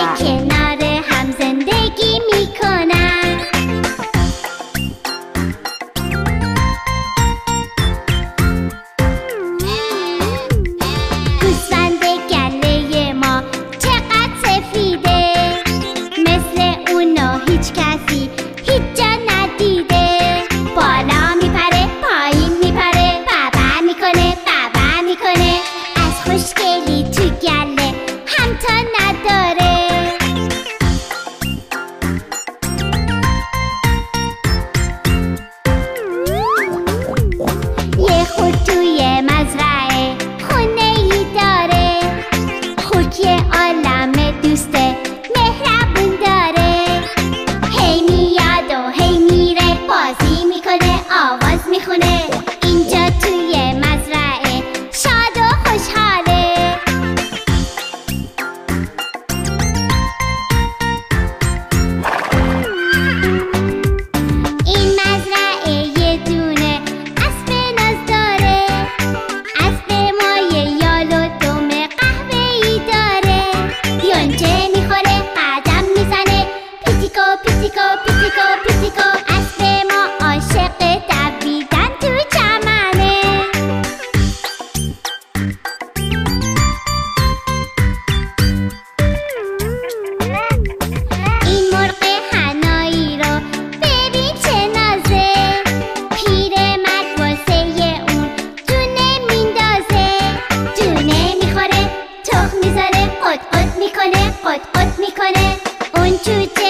کنار هم زندگی میکنن. گوسفند گله ما چقدر سفیده، مثل اونو هیچ کسی هیچ جا ندیده. بالا میپره پایین میپره، بابا میکنه از خوشگلی تو گله همتا نداره. یه خوک توی مزرعه خونه ای داره، خوک یه عالم دوسته مهربون داره. هی میاد و هی میره، بازی میکنه آواز میخونه، اینجا توی مزرعه شاد و خوشحاله. این مزرعه یه دونه اسب ناز داره، اسب مایه یال و دم قهوه‌ای داره. یونجه میخوره قدم میزنه، پیتیکو پیتیکو پیتیکو پیتیکو. اسب ما عاشق دویدن تو چمنه. این مرغ حنایی رو ببین چه نازه، پیرمرد واسه اون دونه میندازه. دونه میخوره تخم میذاره، قد قد میکنه، قد قد میکنه. اون تو